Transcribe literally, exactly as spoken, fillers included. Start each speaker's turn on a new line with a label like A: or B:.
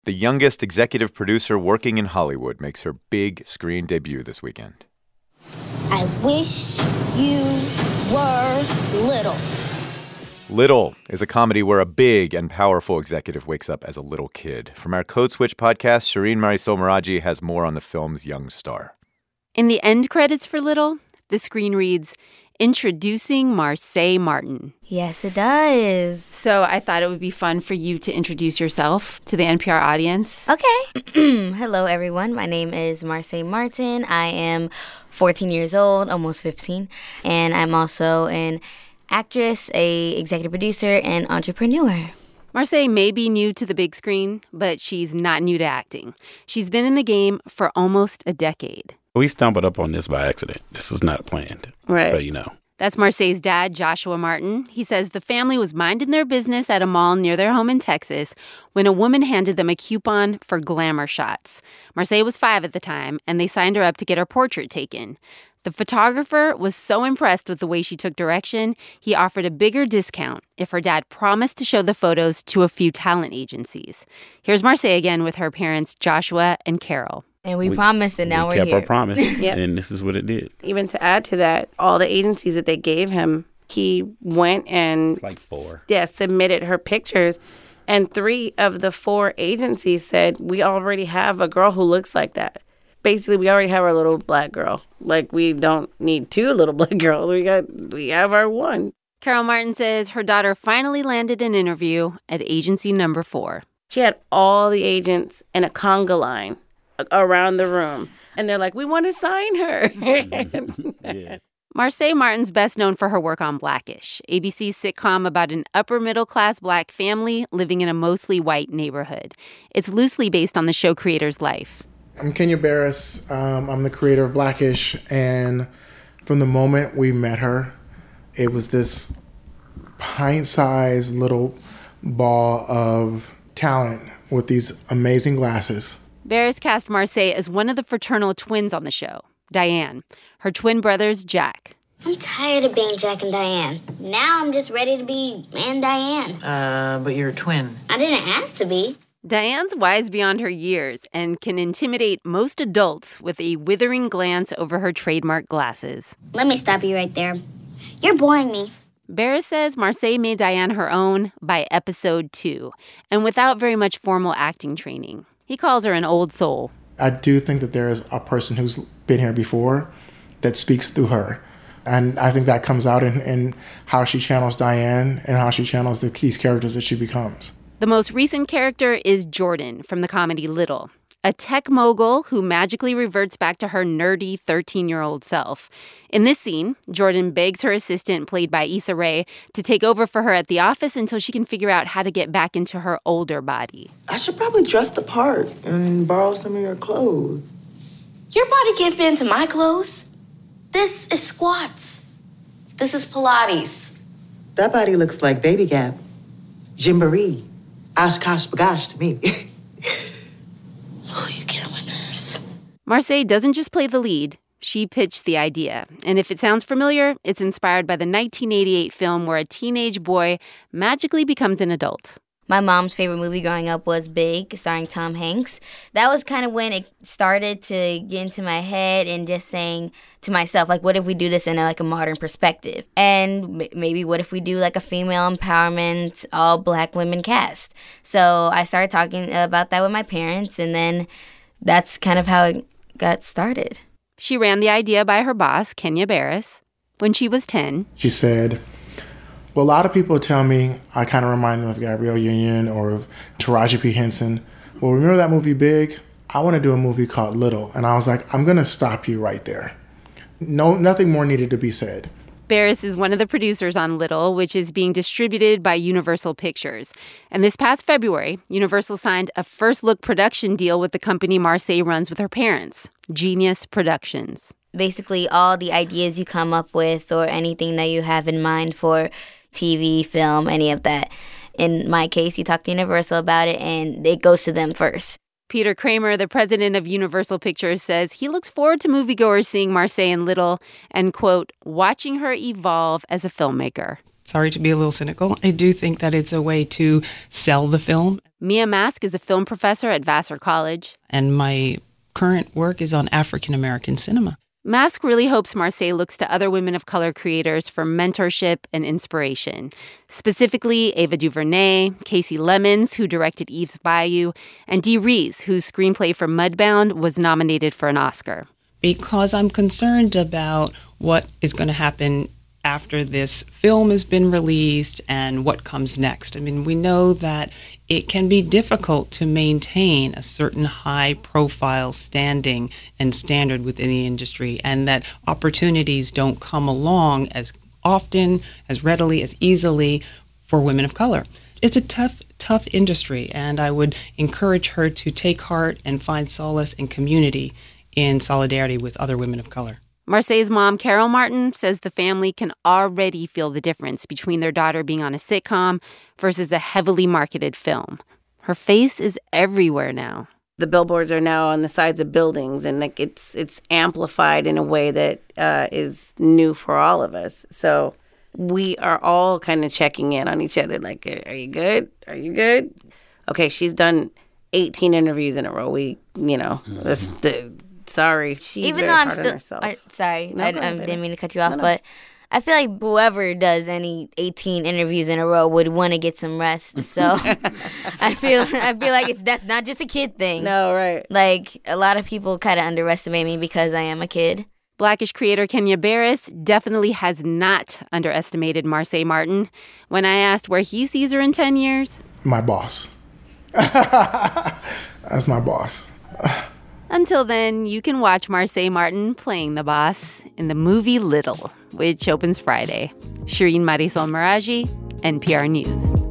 A: the youngest executive producer working in Hollywood, makes her big screen debut this weekend.
B: I wish you were little.
A: Little is a comedy where a big and powerful executive wakes up as a little kid. From our Code Switch podcast, Shireen Marisol Meraji has more on the film's young star.
C: In the end credits for Little, the screen reads, "Introducing Marsai Martin."
D: Yes, it does.
C: So I thought it would be fun for you to introduce yourself to the N P R audience.
D: Okay. Hello, everyone. My name is Marsai Martin. I am fourteen years old, almost fifteen, and I'm also an actress, a executive producer, and entrepreneur.
C: Marsai may be new to the big screen, but she's not new to acting. She's been in the game for almost a decade.
E: We stumbled up on this by accident. This was not planned,
C: right?
E: So you know.
C: That's Marsai's dad, Joshua Martin. He says the family was minding their business at a mall near their home in Texas when a woman handed them a coupon for glamour shots. Marsai was five at the time, and they signed her up to get her portrait taken. The photographer was so impressed with the way she took direction, he offered a bigger discount if her dad promised to show the photos to a few talent agencies. Here's Marsai again with her parents, Joshua and Carol.
D: And we, we promised, and now
E: we
D: we're
E: kept
D: here.
E: our promise,
F: Yep.
E: And this is what it did.
F: Even to add to that, all the agencies that they gave him, he went and
E: like four.
F: Yeah, submitted her pictures. And three of the four agencies said, we already have a girl who looks like that. Basically, we already have our little black girl. Like, we don't need two little black girls. We got, we have our one.
C: Carol Martin says her daughter finally landed an interview at agency number four.
F: She had all the agents in a conga line around the room. And they're like, we want to sign her.
E: Yeah.
C: Marsai Martin's best known for her work on Blackish, A B C's sitcom about an upper-middle-class black family living in a mostly white neighborhood. It's loosely based on the show creator's life.
G: I'm Kenya Barris. Um, I'm the creator of Blackish, and from the moment we met her, it was this pint-sized little ball of talent with these amazing glasses.
C: Barris cast Marsai as one of the fraternal twins on the show, Diane. Her twin brothers, Jack.
B: I'm tired of being Jack and Diane. Now I'm just ready to be and Diane.
H: Uh, but you're a twin.
B: I didn't ask to be.
C: Diane's wise beyond her years and can intimidate most adults with a withering glance over her trademark glasses.
B: Let me stop you right there. You're boring me.
C: Barris says Marsai made Diane her own by episode two, and without very much formal acting training. He calls her an old soul.
G: I do think that there is a person who's been here before that speaks through her. And I think that comes out in, in how she channels Diane and how she channels the, these characters that she becomes.
C: The most recent character is Jordan from the comedy Little, a tech mogul who magically reverts back to her nerdy thirteen-year-old self. In this scene, Jordan begs her assistant, played by Issa Rae, to take over for her at the office until she can figure out how to get back into her older body.
I: I should probably dress the part and borrow some of your clothes.
J: Your body can't fit into my clothes. This is squats. This is Pilates.
I: That body looks like Baby Gap, Gymboree, Oshkosh Bagosh to me.
J: Oh, you get on my nerves.
C: Marsai doesn't just play the lead. She pitched the idea. And if it sounds familiar, it's inspired by the nineteen eighty-eight film where a teenage boy magically becomes an adult.
D: My mom's favorite movie growing up was Big, starring Tom Hanks. That was kind of when it started to get into my head and just saying to myself, like, what if we do this in a, like a modern perspective? And m- maybe what if we do like a female empowerment, all black women cast? So I started talking about that with my parents, and then that's kind of how it got started.
C: She ran the idea by her boss, Kenya Barris, when she was ten.
G: She said, well, a lot of people tell me I kind of remind them of Gabrielle Union or of Taraji P. Henson. Well, remember that movie Big? I want to do a movie called Little. And I was like, I'm going to stop you right there. No, nothing more needed to be said.
C: Barris is one of the producers on Little, which is being distributed by Universal Pictures. And this past February, Universal signed a first-look production deal with the company Marsai runs with her parents, Genius Productions.
D: Basically, all the ideas you come up with or anything that you have in mind for T V, film, any of that. In my case, you talk to Universal about it, and it goes to them first.
C: Peter Kramer, the president of Universal Pictures, says he looks forward to moviegoers seeing Marsai in Little and, quote, watching her evolve as a filmmaker.
H: sorry to be a little cynical, I do think that it's a way to sell the film.
C: Mia Mask is a film professor at Vassar College.
H: And my current work is on African American cinema.
C: Mask really hopes Marseille looks to other women of color creators for mentorship and inspiration. Specifically, Ava DuVernay, Casey Lemons, who directed Eve's Bayou, and Dee Rees, whose screenplay for Mudbound was nominated for an Oscar.
H: Because I'm concerned about what is going to happen after this film has been released and what comes next. I mean, we know that it can be difficult to maintain a certain high-profile standing and standard within the industry, and that opportunities don't come along as often, as readily, as easily for women of color. It's a tough, tough industry, and I would encourage her to take heart and find solace and community in solidarity with other women of color.
C: Marseille's mom, Carol Martin, says the family can already feel the difference between their daughter being on a sitcom versus a heavily marketed film. Her face is everywhere now.
F: The billboards are now on the sides of buildings, and like it's it's amplified in a way that uh, is new for all of us. So we are all kind of checking in on each other, like, are you good? Are you good? Okay, she's done eighteen interviews in a row. We, you know, mm-hmm. this, the, sorry. She's
D: Even
F: very
D: though I'm
F: hard
D: still,
F: on herself.
D: I, sorry,
F: No,
D: I,
F: go
D: I
F: ahead, baby.
D: didn't mean to cut you off,
F: No, no.
D: but I feel like whoever does any eighteen interviews in a row would want to get some rest. So I feel I feel like it's that's not just a kid thing.
F: No, right.
D: Like a lot of people kind of underestimate me because I am a kid.
C: Blackish creator Kenya Barris definitely has not underestimated Marseille Martin. When I asked where he sees her in ten years,
G: My boss. That's my boss.
C: Until then, you can watch Marseille Martin playing the boss in the movie Little, which opens Friday. Shireen Marisol Meraji, N P R News.